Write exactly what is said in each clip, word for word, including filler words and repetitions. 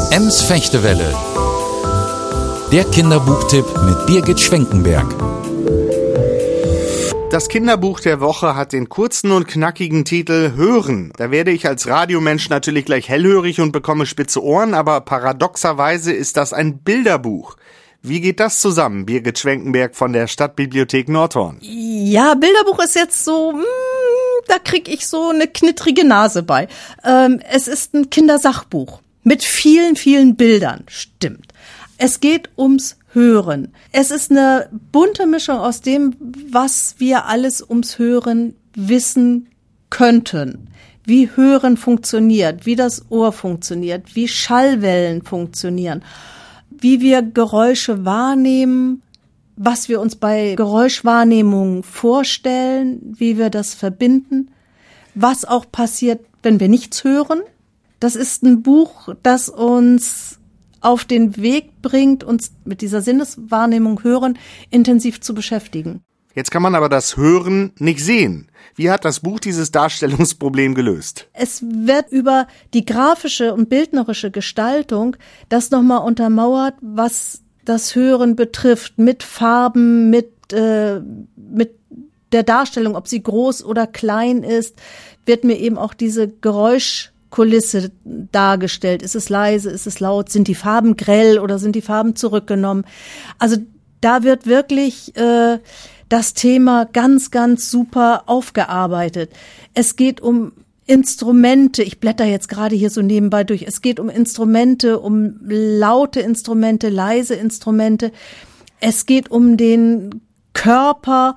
Ems Fechtewelle. Der Kinderbuchtipp mit Birgit Schwenkenberg. Das Kinderbuch der Woche hat den kurzen und knackigen Titel Hören. Da werde ich als Radiomensch natürlich gleich hellhörig und bekomme spitze Ohren, aber paradoxerweise ist das ein Bilderbuch. Wie geht das zusammen, Birgit Schwenkenberg von der Stadtbibliothek Nordhorn? Ja, Bilderbuch ist jetzt so, mh, da krieg ich so eine knittrige Nase bei. Ähm, es ist ein Kindersachbuch mit vielen, vielen Bildern, stimmt. Es geht ums Hören. Es ist eine bunte Mischung aus dem, was wir alles ums Hören wissen könnten. Wie Hören funktioniert, wie das Ohr funktioniert, wie Schallwellen funktionieren, wie wir Geräusche wahrnehmen, was wir uns bei Geräuschwahrnehmung vorstellen, wie wir das verbinden, was auch passiert, wenn wir nichts hören. Das ist ein Buch, das uns auf den Weg bringt, uns mit dieser Sinneswahrnehmung Hören intensiv zu beschäftigen. Jetzt kann man aber das Hören nicht sehen. Wie hat das Buch dieses Darstellungsproblem gelöst? Es wird über die grafische und bildnerische Gestaltung das nochmal untermauert, was das Hören betrifft, mit Farben, mit, äh, mit der Darstellung, ob sie groß oder klein ist, wird mir eben auch diese Geräuschkulisse dargestellt. Ist es leise, ist es laut, sind die Farben grell oder sind die Farben zurückgenommen? Also da wird wirklich äh, das Thema ganz, ganz super aufgearbeitet. Es geht um Instrumente. Ich blätter jetzt gerade hier so nebenbei durch. Es geht um Instrumente, um laute Instrumente, leise Instrumente. Es geht um den Körper.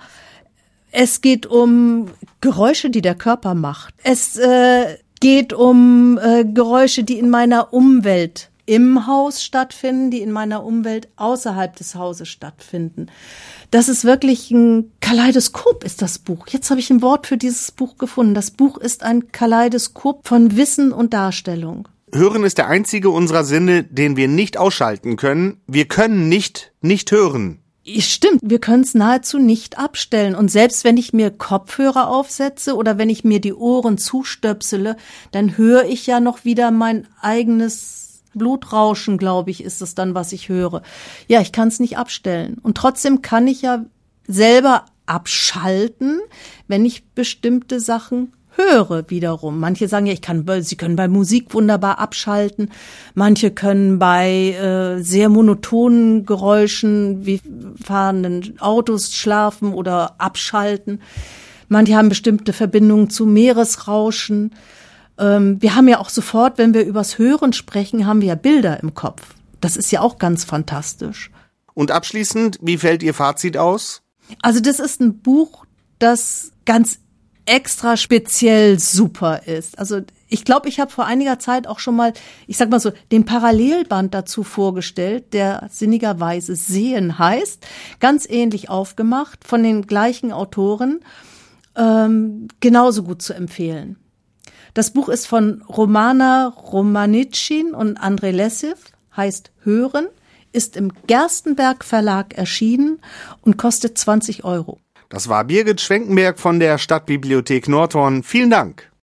Es geht um Geräusche, die der Körper macht. Es äh, geht um äh, Geräusche, die in meiner Umwelt im Haus stattfinden, die in meiner Umwelt außerhalb des Hauses stattfinden. Das ist wirklich ein Kaleidoskop, ist das Buch. Jetzt habe ich ein Wort für dieses Buch gefunden. Das Buch ist ein Kaleidoskop von Wissen und Darstellung. Hören ist der einzige unserer Sinne, den wir nicht ausschalten können. Wir können nicht nicht hören. Stimmt, wir können es nahezu nicht abstellen. Und selbst wenn ich mir Kopfhörer aufsetze oder wenn ich mir die Ohren zustöpsele, dann höre ich ja noch wieder mein eigenes Blutrauschen, glaube ich, ist es dann, was ich höre. Ja, ich kann es nicht abstellen. Und trotzdem kann ich ja selber abschalten, wenn ich bestimmte Sachen höre wiederum. Manche sagen ja, ich kann, sie können bei Musik wunderbar abschalten. Manche können bei äh, sehr monotonen Geräuschen wie fahrenden Autos schlafen oder abschalten. Manche haben bestimmte Verbindungen zu Meeresrauschen. Ähm, wir haben ja auch sofort, wenn wir übers Hören sprechen, haben wir ja Bilder im Kopf. Das ist ja auch ganz fantastisch. Und abschließend, wie fällt Ihr Fazit aus? Also das ist ein Buch, das ganz extra speziell super ist. Also ich glaube, ich habe vor einiger Zeit auch schon mal, ich sag mal so, den Parallelband dazu vorgestellt, der sinnigerweise Sehen heißt, ganz ähnlich aufgemacht, von den gleichen Autoren, ähm, genauso gut zu empfehlen. Das Buch ist von Romana Romanitschin und Andrei Lessiv, heißt Hören, ist im Gerstenberg Verlag erschienen und kostet zwanzig Euro. Das war Birgit Schwenkenberg von der Stadtbibliothek Nordhorn. Vielen Dank.